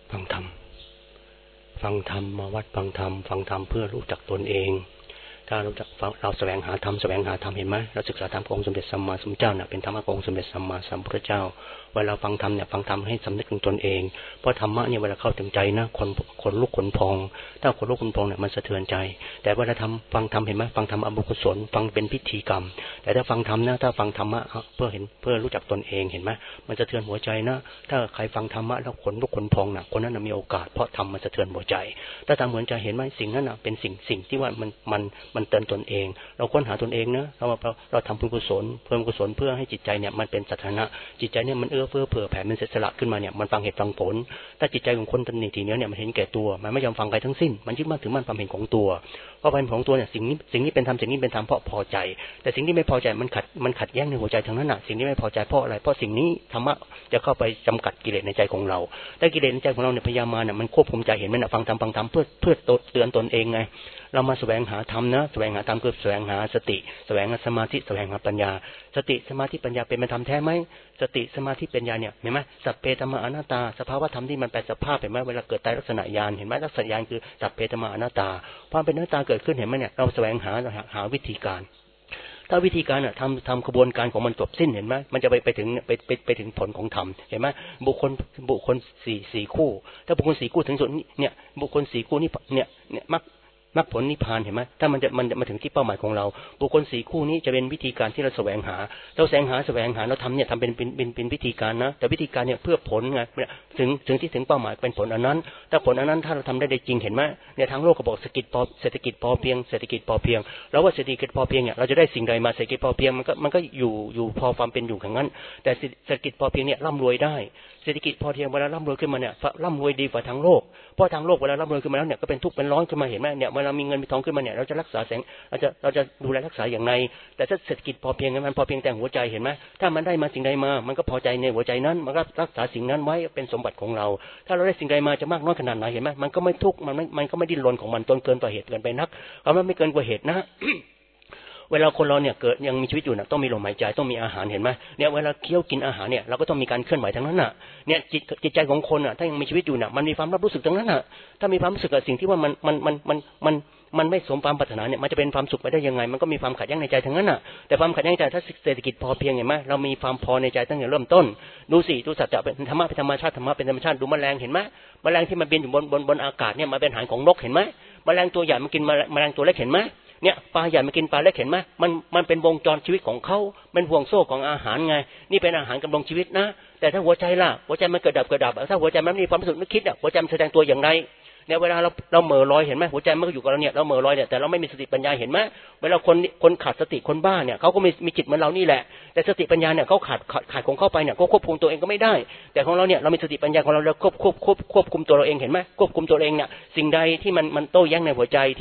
ฟังธรรมฟังธรรมมาวัดฟังธรรมฟังธรรมเพื่อรู้จักตนเองถ้าเราแสวงหาธรรมแสวงหาธรรมเห็นไหมเราศึกษาธรรมขององค์สมเด็จสัมมาสัมพุทธเจ้าเป็นธรรมะขององค์สมเด็จสัมมาสัมพุทธเจ้าเวลาฟังธรรมเนี่ยฟังธรรมให้สำนึกถึงตนเองเพราะธรรมะเนี่ยเวลาเข้าถึงใจนะคนลุกขนพองถ้าคนลุกขนพองเนี่ยมันสะเทือนใจแต่เวลาฟังธรรมเห็นไหมฟังธรรมอบุกุศลฟังเป็นพิธีกรรมแต่ถ้าฟังธรรมนะถ้าฟังธรรมะเพื่อรู้จักตนเองเห็นไหมมันสะเทือนหัวใจนะถ้าใครฟังธรรมะแล้วขนลุกขนพองนะคนนั้นมีโอกาสเพราะธรรมมันสะเทือนหัวใจถ้าทำเหมือนใจเห็นไหมสิ่งนั้นเป็นสิ่งที่ว่ามันเตือนตนเองเราค้นหาตนเองนะเราทำบุญกุศลเพิ่มกุศลเพื่อให้จิตใจเนี่ยมันเป็นสัทธนะจิตใจเนี่ยมันเอื้อเฟื้อเผื่อแผ่มันเสียสละขึ้นมาเนี่ยมันฟังเหตุฟังผลถ้าจิตใจของคนตันทีเนี้ยเนี่ยมันเห็นแก่ตัวมันไม่ยอมฟังใครทั้งสิ้นมันยึดมั่นถือมั่นความเห็นของตัวเพราะความเห็นของตัวเนี่ยสิ่งนี้เป็นธรรมสิ่งนี้เป็นธรรมเพราะพอใจแต่สิ่งที่ไม่พอใจมันขัดแย้งในหัวใจทั้งนั้นน่ะสิ่งที่ไม่พอใจเพราะอะไรเพราะสิ่งนี้ธรรมะจะเข้าไปจำกัดกิเลสในใจของเราแต่กิเลสในใจของเราเนี่ยพยายามมาเนี่ยมันควบคุมใจเห็นไหมน่ะฟังธรรมเพื่อเตือนตนเองไงเรามาแสวงหาธรรมนะแสวงหาธรรมคือแสวงหาสติแสวงหาสมาธิแสวงหาปัญญาสติสมาธิปัญญาเป็นธรรมแท้ไหมสติสมาธิปัญญาเนี่ยเห็นไหมสัพเพธรรมอนัตตาสภาวะธรรมที่มันแปลสภาพเห็นไหมเวลาเกิดไตรลักษณะญาณเห็นไหมลักษณะญาณคือสัพเพธรรมอนัตตาความเป็นอนัตตาเกิดขึ้นเห็นไหมเนี่ยเราแสวงหาวิธีการถ้าวิธีการทำกระบวนการของมันจบสิ้นเห็นไหมมันจะไปถึงผลของธรรมเห็นไหมบุคคลสี่คู่ถ้าบุคคลสี่คู่ถึงสุดเนี่ยบุคคลสี่คู่นี่เนี่ยมรรคผลนิพพานเห็นไหมถ้ามันมาถึงที่เป้าหมายของเราบุคคลสี่คู่นี้จะเป็นวิธีการที่เราแสวงหาเราแสวงหาเราทำเนี่ยทำเป็นวิธีการนะแต่วิธีการเนี่ยเพื่อผลไงถึงที่ถึงเป้าหมายเป็นผลอันนั้นถ้าผลอันนั้นถ้าเราทำได้จริงเห็นไหมเนี่ยทางโลกก็บอกเศรษฐกิจพอเพียงแล้วว่าเศรษฐกิจพอเพียงเนี่ยเราจะได้สิ่งใดมาเศรษฐกิจพอเพียงมันก็อยู่พอความเป็นอยู่อย่างนั้นแต่เศรษฐกิจพอเพียงเนี่ยร่ำรวยได้เศรษฐกิจพอเพียงเวลาร่ำรวยขึ้นมาเนี่ยร่ำรวยดีกว่าทางโลกเพราะทางโลกเวลาร่ำรวยขึ้นมาแล้วเนี่ยก็เป็นทุกข์เป็นร้อนขึ้นมาเห็นไหมเนี่ยเวลามีเงินมีทองขึ้นมาเนี่ยเราจะรักษาเราจะดูแลรักษาอย่างไรแต่ถ้าเศรษฐกิจพอเพียงมันพอเพียงแต่หัวใจเห็นไหมถ้ามันได้มาสิ่งใดมามันก็พอใจในหัวใจนั้นมันก็รักษาสิ่งนั้นไว้เป็นสมบัติของเราถ้าเราได้สิ่งใดมาจะมากน้อยขนาดไหนเห็นไหมมันก็ไม่ทุกข์มันก็ไม่ดิ้นรนของมันจนเกินกว่าเหตุเกินไปนักเอามันไม่เกินกว่าเหตุนะ เวลาคนเราเนี่ยเกิดยังมีชีวิตอยู่น่ะต้องมีลมหายใจต้องมีอาหารเห็นไหมเนี่ยเวลาเคี้ยวกินอาหารเนี่ยเราก็ต้องมีการเคลื่อนไหวทั้งนั้นน่ะเนี่ยจิตใจของคนน่ะถ้ายังมีชีวิตอยู่น่ะมันมีความรับรู้สึกทั้งนั้นน่ะถ้ามีความรู้สึกกับสิ่งที่ว่ามันไม่สมความปรารถนาเนี่ยมันจะเป็นความสุขไปได้ยังไงมันก็มีความขัดแย้งในใจทั้งนั้นน่ะแต่ความขัดแย้งใจถ้าเศรษฐกิจพอเพียงเห็นไหมเรามีความพอในใจตั้งแต่เริ่มต้นดูสัจจะเป็นธรรมะเป็นธรรมชาติธรรมะเป็นธรรมชาติดูแมลงเห็นไหมแมลงที่มันบินอยู่บนอากาศเนี่ยมาเป็นอาหารของนกเห็นไหมแมลงตัวใหญ่มันกินแมลงตัวเล็กเห็นไหมเนี่ยปลาใหญ่มากินปลาเล็กเห็นไหมมันเป็นวงจรชีวิตของเขาเป็นห่วงโซ่ของอาหารไงนี่เป็นอาหารกำลังชีวิตนะแต่ถ้าหัวใจล่ะหัวใจมันเกิดดับถ้าหัวใจมันไม่มีความรู้สึกนึกคิดอ่ะหัวใจมันแสดงตัวอย่างไรเนี่ยเวลาเราเหม่อลอยเห็นไหมหัวใจมันก็อยู่กับเราเนี่ยเราเหม่อลอยเนี่ยแต่เราไม่มีสติปัญญาเห็นไหมเวลาคนขาดสติคนบ้าเนี่ยเขาก็มีจิตเหมือนเรานี่แหละแต่สติปัญญาเนี่ยเขาขาดของเข้าไปเนี่ยก็ควบคุมตัวเองก็ไม่ได้แต่ของเราเนี่ยเรามีสติปัญญาของเราควบคุมตัวเราเองเห็นไหมควบคุมตัวเองเนี่ยสิ่งใดที่มันโต้แย้งในหัวใจที่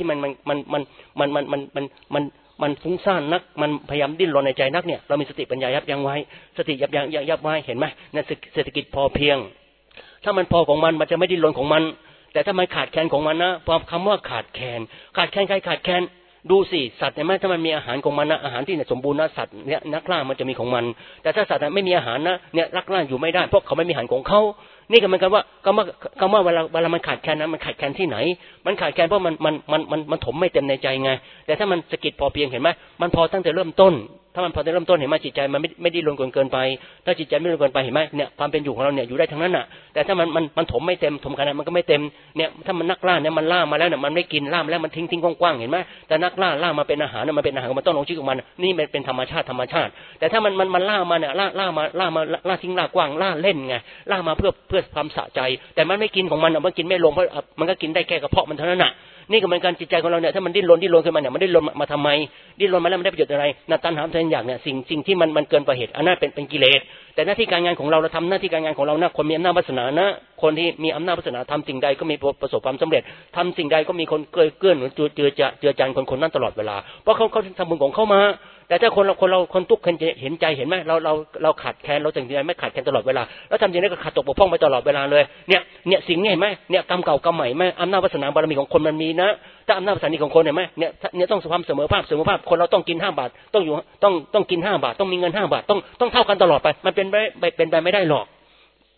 มันฟุ้งซ่านนักมันพยายามดิ้นรนในใจนักเนี่ยเรามีสติปัญญายับยั้งไว้สติยับไว้เห็นไหมนั่นเศรษฐกิจพอเพียงถ้ามันพอของมันจะไม่ดิ้นรนของมันแต่ถ้ามันขาดแคลนของมันนะพอคำว่าขาดแคลนใครขาดแคลนดูสิสัตว์เห็นไหมถ้ามันมีอาหารของมันนะอาหารที่สมบูรณ์นะสัตว์เนี่ยนักล่ามันจะมีของมันแต่ถ้าสัตว์ไม่มีอาหารนะเนี่ยนักล่าอยู่ไม่ได้เพราะเขาไม่มีอาหารของเขานี่ก็เหมือนกันว่าคำว่าเวลามันขาดแคลนนะมันขาดแคลนที่ไหนมันขาดแคลนเพราะมันถมไม่เต็มในใจไงแต่ถ้ามันสกิดพอเพียงเห็นไหมมันพอตั้งแต่เริ่มต้นถ้ามันพอตั้งแต่เริ่มต้นเห็นไหมจิตใจมันไม่ได้ลงเกินไปถ้าจิตใจไม่ลงเกินไปเห็นไหมเนี่ยความเป็นอยู่ของเราเนี่ยอยู่ได้ทั้งนั้นน่ะแต่ถ้ามันถมไม่เต็มถมขนาดมันก็ไม่เต็มเนี่ยถ้ามันนักล่าเนี่ยมันล่ามาแล้วเนี่ยมันไม่กินล่ามาแล้วมันทิ้งกว้างๆเห็นไหมแต่นักล่ามาเป็นอาหารมันเป็นอาหารมันต้องลงชื่อของมันนี่มันเป็นธรรมชาติแต่ถ้ามันล่ามาเนี่ยล่าทิ้งล่ากว้างล่าเล่นไงล่ามาเพื่อความสะใจแต่มันไม่กินของมันมันกินไม่ลงเพราะมันก็กินได้แค่กระเพาะมันเท่านั้นน่ะนี่ก็เหมือนกันจิตใจของเราเนี่ยถ้ามันดิ้นรนขึ้นมาเนี่ยมันดิ้นรนมาทำไมดิ้นรนมาแล้วมันได้ประโยชน์อะไรตัณหาทันอย่างเนี่ยสิ่งที่มันเกินกว่าเหตุอันนั้นเป็นกิเลสแต่หน้าที่การงานของเราทำหน้าที่การงานของเรานะคนมีอำนาจวาสนานะคนที่มีอำนาจวาสนาทำสิ่งใดก็มีประสบความสำเร็จทำสิ่งใดก็มีคนเกื้อหนุนเจือจานคนนั้นตลอดเวลาเพราะเขาทำบุญของเขามาแต่ถ้าคนทุกข์เห็นใจเห็นไหมเราขาดแคลนเราสิ่งใดไม่ขาดแคลนตลอดเวลาแล้วทำสิ่งนั้นก็ขาดตกบกพร่องไปตลอดเวลาเลยเนี่ยสิ่งนี้เห็นไหมเนี่ยกรรมเก่ากรรมใหม่ไหมอำนาจวาสนาบารมีของคนมันมีนะถ้าอำนาจวาสนาของคนเห็นไหมเนี่ยต้องความเสมอภาพคนเราต้องกิน5 บาทต้องกิน5 บาทต้องมีเงิน5 บาทต้องเท่ากันตลอดไปมันเป็นไปไม่ได้หรอก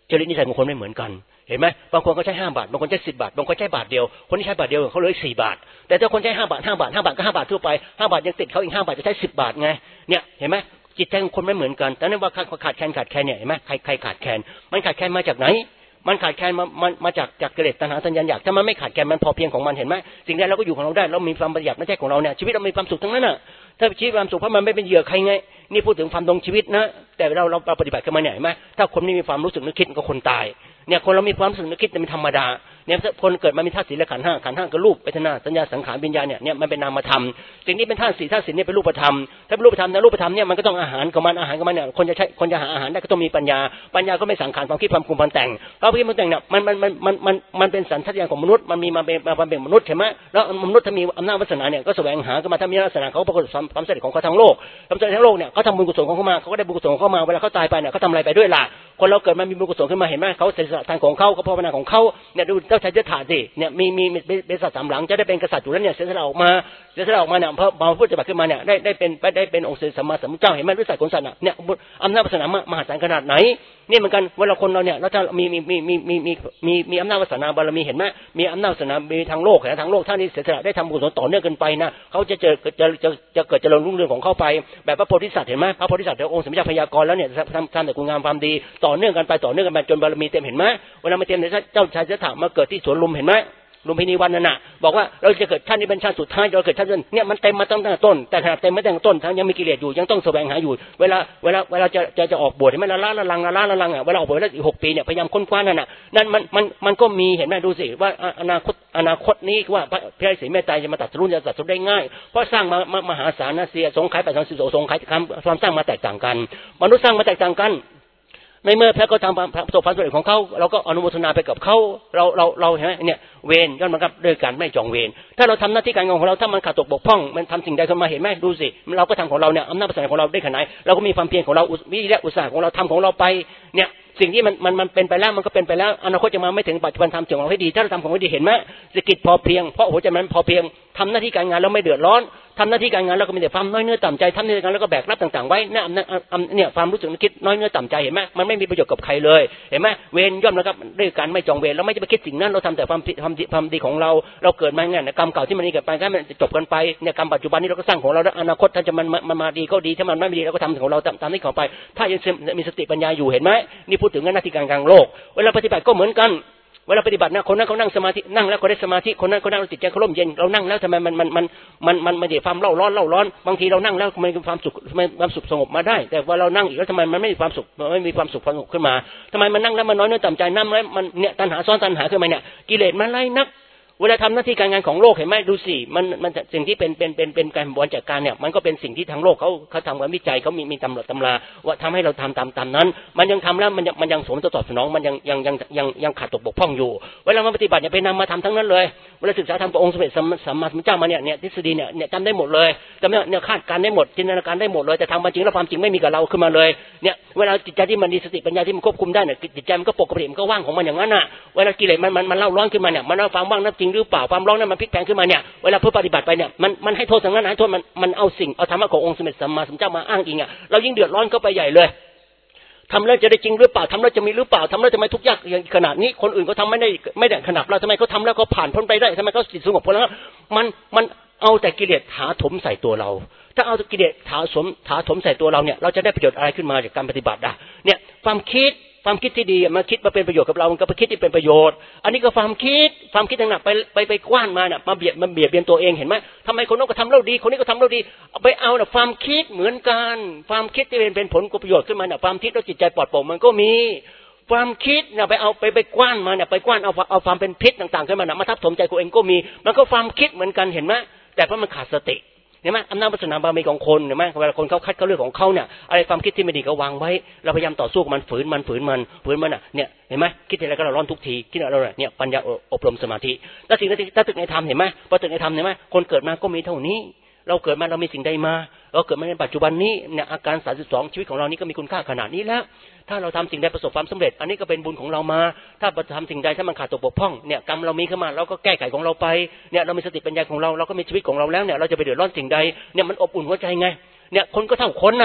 จริตนิสัยของคนไม่เหมือนกันเห็นไหมบางคนก็ใช้5 บาทบางคนใช้10 บาทบางคนใช้บาทเดียวคนที่ใช้บาทเดียวเขาเลย4 บาทแต่ถ้าคนใช้5 บาท5 บาท5 บาทก็5 บาททั่วไป5 บาทยังติดเขาอีก5 บาทจะใช้10 บาทไงเนี่ยเห็นไหมจิตใจของคนไม่เหมือนกันแต่นั่นว่าขาดแคลนเนี่ยเห็นไหมใครขาดแคลนมันขาดแคลนมาจากไหนมันขาดแคลนมาจากกิเลสตัณหาสัญญาอยากถ้ามันไม่ขาดแคลนมันพอเพียงของมันเห็นไหมสิ่งใดเราก็อยู่ของเราได้เรามีความประหยัดในใจของเราเนี่ยชีวิตเรามีความสุขทั้งนั้นน่ะถ้าชีวิตความสุขเพราะมันไม่เป็นเหยื่อใครไงนี่พูดถึงความดงชีวิตนะแต่เราปฏิบัติกันมาเนี่ยเห็นไหมถ้าคนไม่มีความรู้สึกนึกคิดก็คนตายเนี่ยคนเรามีความรู้สึกนึกคิดเป็นธรรมดาเนี่ยคนเกิดมามีธาตุสี่และขันธ์ห้าก็รูปเวทนาสัญญาสังขารวิญญาณเนี่ยมันเป็นนามธรรมสิ่งนี้เป็นธาตุสี่เนี่ยเป็นรูปธรรมถ้าเป็นรูปธรรมเนี่ยมันก็ต้องอาหารของมันเนี่ยคนจะหาอาหารได้ก็ต้องมีปัญญาก็ไม่สังขารความคิดความปรุงความแต่งเพราะคิดความแต่งเนี่ยมันเป็นสัญชาตญาณของมนุษย์มันมีมาเป็นมนุษย์ใช่ไหมแล้วมนุษย์ถ้ามีอำนาจวาสนาเนี่ยก็แสวงหาก็มาถ้ามีวาสนาเขาประกอบความสำเร็จของเขาทั้งโลกความสำเร็จทั้งโลกเนี่ยเขาทำบุญกุศลของเขามาเขาก็ได้บุญกุศลเข้ามาเวลาเขาตายไปเนี่ยเขาทำอะไรไปด้วยล่ะคนเราเกิดมามีบุญกุศลขึ้นมาเห็นไหมเขาเสียสละทางของเขาก็ภาวนาของเขาเนี่ยดูเจ้าชายเจ้าถาสิเนี่ยมีเป็นสัตว์สามหลังจะได้เป็นกษัตริย์อยู่แล้วเนี่ยเสียสละออกมาเนี่ยพอมาพูดจะบัตรขึ้นมาเนี่ยได้เป็นองค์สัมมาสัมพุทธเจ้าเห็นไหมด้วยสัตว์ของสัตว์เนี่ยอำนาจวาสนามหาศาลขนาดไหนนี่เหมือนกันเวลาคนเราเนี่ยเราจะมีอำนาจวาสนาบารมีเห็นไหมมีอำนาจวาสนามีทางโลกทางโลกท่านนี้เสียสละได้ทำบุญกุศลต่อเนื่องกันไปนะเขาจะเกิดเจริญรุ่งเรืองของเขาไปแบบพระโพธิสัตว์เห็นไหมพระโพธิสัตว์เดี๋ยวองค์สมเด็จพระยากรแล้วเนี่ยทำแต่คุณงามความดีต่อเนื่องกันไปจนบารมีเต็มเห็นไหมเวลามาเต็มเนี่ยเจ้าชายสิทธัตถะมาเกิดที่สวนลุมเห็นไหมลุมพินีวันนั่นน่ะบอกว่าเราจะเกิดชาตินี้เป็นชาติสุดท้ายเราเกิดชาติเนี่ยมันเต็มมาตั้งแต่ต้นแต่ขนาดเต็มไม่ตั้งแต่ต้นทั้งยังมีกิเลสอยู่ยังต้องแสวงหาอยู่เวลาจะออกบวชเห็นไหมละลังอ่ะเวลาออกบวชแล้วอีก6 ปีเนี่ยพยายามค้นคว้านั่นน่ะนั่นมันก็มีเห็นไหมดูสิว่าอนาคตนี้ว่าพระศรีเมตไตรจะมาตัดสู้จะตัดสู้ได้ง่ายเพราะสร้างมหาศาลนะเสียสงไขย830สงไขยความสร้างมาแตกต่างกันมนุษย์สร้างมาแตกต่างกันในเมื่อแพ้ก็ทำประสบความสำเร็จของเขาเราก็อนุโมทนาไปกับเขาเราเห็นไหมเนี่ยเวรย่อมมากับด้วยการไม่จองเวรถ้าเราทำหน้าที่การงานของเราถ้ามันขาดตกบกพร่องมันทำสิ่งใดขึ้นมาเห็นไหมดูสิเราก็ทำของเราเนี่ยอำนาจประสานของเราได้ขนาดไหนเราก็มีความเพียรของเราวิริยะอุตสาหะของเราทำของเราไปเนี่ยสิ่งที่มันเป็นไปแล้วมันก็เป็นไปแล้วอนาคตจะมาไม่ถึงปัจจุบันทำสิ่งของเราให้ดีถ้าเราทำของเราดีเห็นไหมเศรษฐกิจพอเพียงเพราะหัวใจมันพอเพียงทำหน้าที่การงานแล้วไม่เดือดร้อนทำหน้าที่การงานแล้วก็มีแต่ความน้อยเนื้อต่ำใจทำหน้าที่การแล้วก็แบกรับต่างๆไว้เนี่ยความรู้สึกนึกคิดน้อยเนื้อต่ำใจเห็นไหมมันไม่มีประโยชน์กับใครเลยเห็นไหมเวรย่อมแล้วก็ด้วยการไม่จองเวรแล้วไม่จะไปคิดสิ่งนั้นเราทำแต่ความดีของเราเกิดมาเนี่ยกรรมเก่าที่มันนี่เกิดไปก็มันจบกันไปเนี่ยกรรมปัจจุบันนี้เราก็สร้างของเราแล้วอนาคตถ้าจะมันมาดีก็ดีถ้ามันไม่ดีเราก็ทำของเราตามที่เขาไปถ้ายังมีสติปัญญาอยู่เห็นไหมนี่พูดถึงหน้าที่การงานโลกเวลาปฏิบัติก็เหมือนกันเวลาปฏิบัตินะคนนั้นเขานั่งสมาธินั่งแล้วก็ได้สมาธิคนนั้นเขานั่งจิตใจเขาร่มเย็นเรานั่งแล้วทำไมมันไม่ได้ความเล่าร้อนบางทีเรานั่งแล้วมันมีความสุขสงบมาได้แต่ว่าเรานั่งอีกแล้วทำไมมันไม่มีความสุขสงบขึ้นมาทำไมมันนั่งแล้วมันน้อยเนื้อต่ำใจนั่งแล้วมันเนี่ยตัณหาซ้อนตัณหาขึ้นมาเนี่ยกิเลสมันไล่นักเวลาทำหน้าที่การงานของโลกเห็นไหมดูสิมันสิ่งที่เป็นการบริหารจัดการเนี่ยมันก็เป็นสิ่งที่ทางโลกเขาทำการวิจัยเขามีตำราว่าทำให้เราทำตามนั้นมันยังทำแล้วมันยังสมตอบสนองมันยังขาดตกบกพร่องอยู่เวลามาปฏิบัติเนี่ยไปนำมาทำทั้งนั้นเลยเวลาศึกษาธรรมพระองค์สมเด็จสัมมาสัมพุทธเจ้ามาเนี่ยทฤษฎีเนี่ยจำได้หมดเลยจำเนี่ยคาดการได้หมดจินตนาการได้หมดเลยแต่ทำมาจริงแล้วความจริงไม่มีกับเราขึ้นมาเลยเนี่ยเวลาจิตใจที่มันมีสติปัญญาที่มันควบคุมได้เนี่ยจิตใจมันก็ปกติมันก็ว่างของมันอย่างนั้นน่ะเวลากิเลสมันเล่าร้อนขึ้นมาเนี่ยมันเอาความว่างนั้นจริงหรือเปล่าความร้อนนั้นมันพลิกแพลงขึ้นมาเนี่ยเวลาเพื่อปฏิบัติไปเนี่ยมันให้โทษทางนั้นให้โทษมันเอาธรรมะขององค์สมเด็จสัมมาสัมพุทธเจ้ามาอ้างอิงอ่ะเรายิ่งเดือดร้อนเข้าไปใหญ่เลยทำแล้วจะได้จริงหรือเปล่าทำแล้วจะมีหรือเปล่าทำแล้วทำไมทุกข์ยากขนาดนี้คนอื่นเขาทำไม่ได้ขนาดเราทำไมเขาทำแล้วเขาผ่านพ้นไปได้ทำไมเขาจิตสงบพ้นแล้วมันเอาแต่กิเลสถาถมใส่ตัวเราถ้าเอากิเลสถาถมใส่ตัวเราเนี่ยเราจะได้ประโยชน์อะไรขึ้นมาจากการปฏิบัติอ่ะเนี่ยความคิดที่ดีมาคิดมาเป็นประโยชน์กับเรามันก็ไปคิดที่เป็นประโยชน์อันนี้ก็ความคิดต่างๆไปกว้านมาเนี่ยมาเบียดเบียนตัวเองเห็นไหมทำไมคนโน้นก็ทำเล่าดีคนนี้ก็ทำเล่าดีไปเอาเนี่ยความคิดเหมือนกันความคิดที่เป็นผลประโยชน์ขึ้นมาเนี่ยความคิดแล้วจิตใจปลอดโปร่งมันก็มีความคิดเนี่ยไปเอาไปกว้านมาเนี่ยไปกว้านเอาความเป็นพิษต่างๆขึ้นมาเนี่ยมาทับถมใจตัวเองก็มีมันก็ความคิดเหมือนกันเห็นไหมแต่เพราะมันขาดสติเห็นไหมอำนาจวาสนาบารมีของคนเห็นไหมเวลาคนเขาคัดเขาเรื่องของเขาเนี่ยอะไรความคิดที่ไม่ดีก็วางไว้เราพยายามต่อสู้กับมันฝืนมันอ่ะเนี่ยเห็นไหมคิดอะไรก็ร้อนทุกทีคิดอะไรเนี่ยปัญญาอบรมสมาธิแล้วสิ่งที่ถ้าตึกในธรรมเห็นไหมพอตึกในธรรมเห็นไหมคนเกิดมาก็มีเท่านี้เราเกิดมาเรามีสิ่งใดมาเราเกิดมาในปัจจุบันนี้เนี่ยอาการ32ชีวิตของเรานี้ก็มีคุณค่าขนาดนี้แล้วถ้าเราทำสิ่งใดประสบความสำเร็จอันนี้ก็เป็นบุญของเรามาถ้าทำสิ่งใดถ้ามันขาดตกบกพร่องเนี่ยกรรมเรามีขึ้นมาเราก็แก้ไขของเราไปเนี่ยเรามีสติปัญญาของเราก็มีชีวิตของเราแล้วเนี่ยเราจะไปเดือดร้อนสิ่งใดเนี่ยมันอบอุ่นหัวใจไงเนี่ยคนก็เท่าคนน่ะ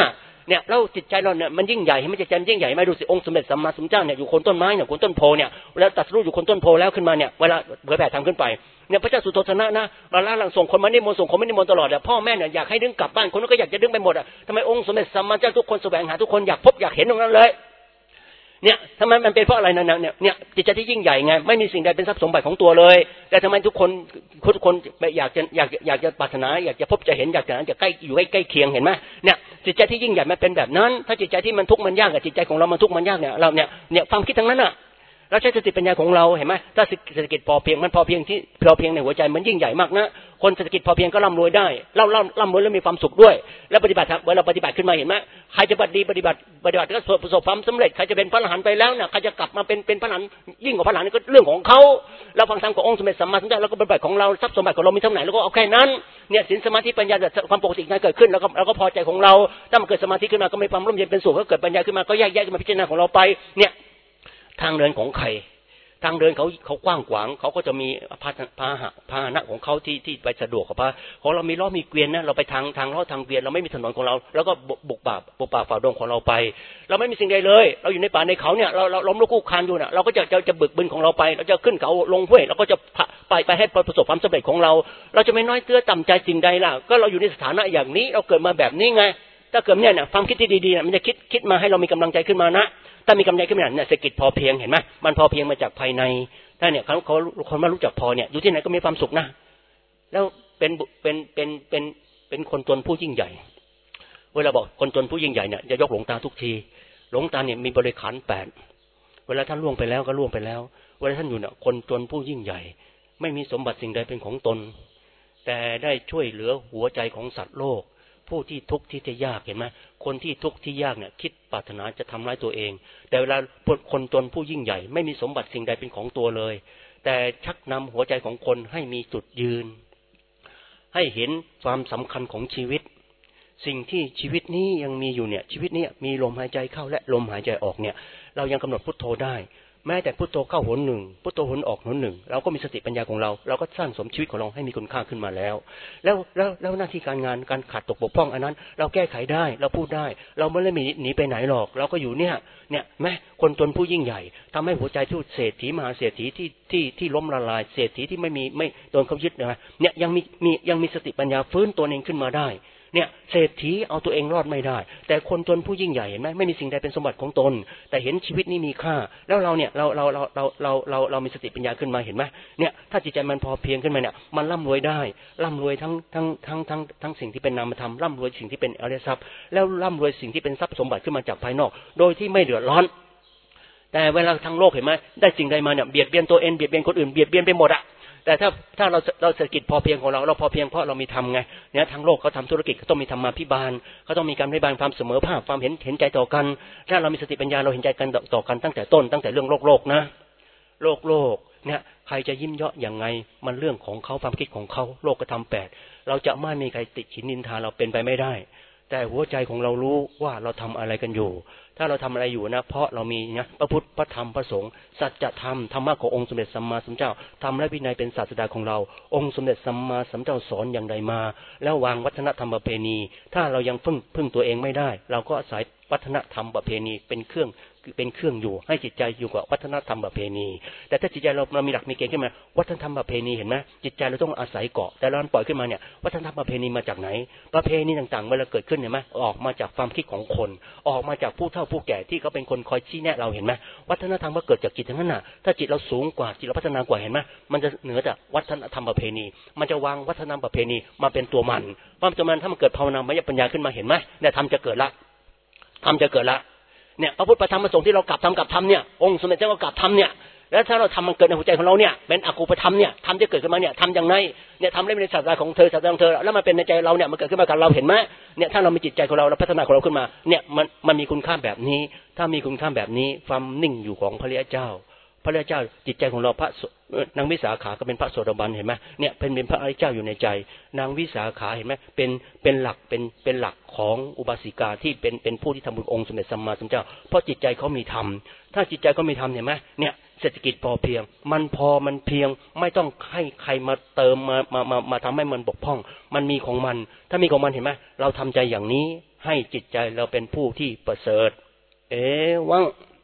เนี่ยแล้วจิตใจเราเนี่ยมันยิ่งใหญ่ไม่จิตใจมันยิ่งใหญ่ไม่ดูสิองค์สมเด็จสัมมาสัมพุทธเจ้าเนี่ยอยู่โคนต้นไม้เนี่ยโคนต้นโพเนี่ยแล้วตรัสรู้อยู่โคนต้นโพแล้วขึ้นมาเนี่ยเวลาเผยแผ่ธรรมขึ้นไปเนี่ยพระเจ้าสุโธทนะนะเวลาหลังส่งคนมานิมนต์ส่งคนมานิมนต์ตลอดพ่อแม่เนี่ยอยากให้ดึงกลับบ้านคนนั้นก็อยากจะดึงไปหมดทำไมองค์สมเด็จสัมมาสัมพุทธเจ้าทุกคนแสวงหาทุกคนอยากพบอยากเห็นตรงนั้นเลยเนี่ยทำไมมันเป็นเพราะอะไรนะเนี่ยจิตใจที่ยิ่งใหญ่ไงไม่มีสิ่งใดเป็นทรัพย์สมบัติของตัวเลยแต่ทำไมทุกคนอยากจะปรารถนาอยากจะพบจะเห็นอยากจะใกล้อยู่ใกล้เคียงเห็นไหมเนี่ยจิตใจที่ยิ่งใหญ่มันเป็นแบบนั้นถ้าจิตใจที่มันทุกข์มันยากกับจิตใจของเรามันทุกข์มันยากเนี่ยเราเนี่ยความคิดทั้งนั้นอ่ะเราใช้สติปัญญาของเราเห็นไหมถ้าเศรษฐกิจพอเพียงมันพอเพียงที่พอเพียงในหัวใจมันยิ่งใหญ่มากนะคนเศรษฐกิจพอเพียงก็ร่ำรวยได้ร่ำรวยแล้วมีความสุขด้วยแล้วปฏิบัติเวลาปฏิบัติขึ้นมาเห็นไหมใครจะปฏิบัติก็ประสบความสำเร็จใครจะเป็นพระอรหันต์ไปแล้วเนี่ยใครจะกลับมาเป็นพระอรหันต์ยิ่งกว่าพระอรหันต์ก็เรื่องของเขาเราฟังธรรมขององค์สมเด็จสัมมาสัมพุทธเจ้าแล้วก็ปฏิบัติของเราทรัพย์สมบัติของเรามีเท่าไหร่แล้วก็เอาแค่นั้นเนี่ยศีลสมาธิปัญญาความปกติการเกิดขึ้นแล้วก็พอใจของเราถ้ามันเกิดสมาธิขึ้นมาก็มีความร่มเย็นเป็นสุขก็เกิดปัญญาขึ้นมาก็แยกขึ้นมาพิจารณาของเราไปเนี่ยทางเดินของใครทางเดินเขากว้างขวางเขาก็จะมีพาหนะของเขาที่ไปสะดวกกับของเรามีล้อมีเกวียนนะเราไปทางล้อทางเกวียนเราไม่มีถนนของเราแล้วก็บุกป่าฝ่าดงของเราไปเราไม่มีสิ่งใดเลยเราอยู่ในป่าในเขาเนี่ยเราล้มลุกคลุกคลานอยู่เนี่ยเราก็จะบึกบึนของเราไปเราจะขึ้นเขาลงห้วยเราก็จะไปให้ประสบความสำเร็จของเราจะไม่น้อยเตื้อต่ำใจสิ่งใดล่ะก็เราอยู่ในสถานะอย่างนี้เราเกิดมาแบบนี้ไงถ้าเกิดเนี่ยความคิดที่ดีๆมันจะคิดมาให้เรามีกำลังใจขึ้นมานะถ้ามีกำลังใจขึ้นมาเนี่ยเศรษฐกิจพอเพียงเห็นไหมมันพอเพียงมาจากภายในถ้าเนี่ยเขาคนมารู้จักพอเนี่ยอยู่ที่ไหนก็มีความสุขนะแล้วเป็นคนตนผู้ยิ่งใหญ่เวลาบอกคนตนผู้ยิ่งใหญ่เนี่ยจะยกหลวงตาทุกทีหลวงตาเนี่ยมีบริขาร8เวลาท่านล่วงไปแล้วก็ล่วงไปแล้วเวลาท่านอยู่เนี่ยคนตนผู้ยิ่งใหญ่ไม่มีสมบัติสิ่งใดเป็นของตนแต่ได้ช่วยเหลือหัวใจของสัตว์โลกผู้ที่ทุกข์ที่จะยากเห็นไหมคนที่ทุกข์ที่ยากเนี่ยคิดปรารถนาจะทำร้ายตัวเองแต่เวลาคนตนผู้ยิ่งใหญ่ไม่มีสมบัติสิ่งใดเป็นของตัวเลยแต่ชักนำหัวใจของคนให้มีจุดยืนให้เห็นความสำคัญของชีวิตสิ่งที่ชีวิตนี้ยังมีอยู่เนี่ยชีวิตนี้มีลมหายใจเข้าและลมหายใจออกเนี่ยเรายังกำหนดพุทโธได้แม้แต่พุทโธเข้าหนหนึ่งพุทโธหนออกหนหนึ่งเราก็มีสติปัญญาของเราก็สร้างสมชีวิตของเราให้มีคุณค่าขึ้นมาแล้วหน้าที่การงานการขาดตกบกพร่องอันนั้นเราแก้ไขได้เราพูดได้เราไม่ได้หนีไปไหนหรอกเราก็อยู่เนี่ยแม้คนตนผู้ยิ่งใหญ่ทำให้หัวใจทุกเศรษฐีมหาเศรษฐีที่ล้มละลายเศรษฐีที่ไม่โดนเขายึดนะเนี่ยยังมีสติปัญญาฟื้นตัวเองขึ้นมาได้เนี่ยเศรษฐีเอาตัวเองรอดไม่ได้แต่คนตนผู้ยิ่งใหญ่เห็นไหมไม่มีสิ่งใดเป็นสมบัติของตนแต่เห็นชีวิตนี้มีค่าแล้วเราเนี่ยเรามีสติปัญญาขึ้นมาเห็นไหมเนี่ยถ้าจิตใจมันพอเพียงขึ้นมาเนี่ยมันร่ำรวยได้ร่ำรวยทั้งสิ่งที่เป็นนามธรรมร่ำรวยสิ่งที่เป็นอริยทรัพย์แล้วร่ำรวยสิ่งที่เป็นทรัพย์สมบัติขึ้นมาจากภายนอกโดยที่ไม่เดือดร้อนแต่เวลาทั้งโลกเห็นไหมได้สิ่งใดมาเนี่ยเบียดเบียนตัวเองเบียดเบียนคนอื่นเบียดเบียนไปหมดอะแต่ถ้าเราเศรษฐกิจพอเพียงของเราพอเพียงเพราะเรามีธรรมไงเนี่ยทั้งโลกเขาทำธุรกิจเขาต้องมีธรรมาภิบาลเขาต้องมีการให้บานความเสมอภาคความเห็นใจต่อกันถ้าเรามีสติปัญญาเราเห็นใจกันต่อกันตั้งแต่ต้นตั้งแต่เรื่องโลกนะโลกเนี่ยใครจะยิ้มเยาะอย่างไงมันเรื่องของเขาความคิดของเขาโลกธรรม8เราจะไม่มีใครติฉินนินทาเราเป็นไปไม่ได้แต่หัวใจของเรารู้ว่าเราทำอะไรกันอยู่ถ้าเราทำอะไรอยู่นะเพราะเรามีนะพระพุทธพระธรรมพระสงฆ์สัจธรรมธรรมะขององค์สมเด็จสัมมาสัมพุทธเจ้าธรรมและวินัยเป็นศาสดาของเราองค์สมเด็จสัมมาสัมพุทธเจ้าสอนอย่างใดมาแล้ววางวัฒนธรรมประเพณีถ้าเรายังพึ่งตัวเองไม่ได้เราก็อาศัยวัฒนธรรมประเพณีเป็นเครื่องอยู่ให้จิตใจอยู่กับวัฒนธรรมประเพณีแต่ถ้าจิตใจเรามีหลักมีเกณฑ์ขึ้นมาวัฒนธรรมประเพณีเห็นไหมจิตใจเราต้องอาศัยเกาะแต่เราปล่อยขึ้นมาเนี่ยวัฒนธรรมประเพณีมาจากไหนประเพณีต่างๆเวลาเกิดขึ้นเห็นไหมออกมาจากความคิดของคนออกมาจากผู้เฒ่าผู้แก่ที่เขาเป็นคนคอยชี้แนะเราเห็นไหมวัฒนธรรมก็เกิดจากจิตทั้งนั้นน่ะถ้าจิตเราสูงกว่าจิตเราพัฒนากว่าเห็นไหมมันจะเหนือจากวัฒนธรรมประเพณีมันจะวางวัฒนธรรมประเพณีมาเป็นตัวมันถ้ามันเกิดภาวนามยปัญญาขึ้นมาเห็นไหมเนี่ยธรรมจะเกิดละเนี่ยพระพุทธธรรมประสงค์ที่เรากลับทำเนี่ยองค์สมเด็จเจ้าก็กลับทำเนี่ยแล้วถ้าเราทำมันเกิดในหัวใจของเราเนี่ยเป็นอกุปธรรมเนี่ยทำจะเกิดขึ้นมาเนี่ยทำอย่างไรเนี่ยทำได้ในศาสนาของเธอแล้วมันเป็นในใจเราเนี่ยมันเกิดขึ้นมากับเราเห็นไหมเนี่ยถ้าเรามีจิตใจของเราพัฒนาของเราขึ้นมาเนี่ยมันมีคุณค่าแบบนี้ถ้ามีคุณค่าแบบนี้ความนิ่งอยู่ของพระริยเจ้าจิตใจของเราพระนางวิสาขาก็เป็นพระโสดาบันเห็นไหมเนี่ยเป็นพระอริยเจ้าอยู่ในใจนางวิสาขาเห็นไหมเป็นหลักของอุบาสิกาที่เป็นผู้ที่ทำบุญองค์สมเด็จสัมมาสัมพุทธเจ้าเพราะจิตใจเขามีธรรมถ้าจิตใจเขามีธรรมเห็นไหมเนี่ยเศรษฐกิจพอเพียงมันเพียงไม่ต้องให้ใครมาเติมมาทำให้มันบกพร่องมันมีของมันถ้ามีของมันเห็นไหมเราทำใจอย่างนี้ให้จิตใจเราเป็นผู้ที่ประเสริฐเอวัง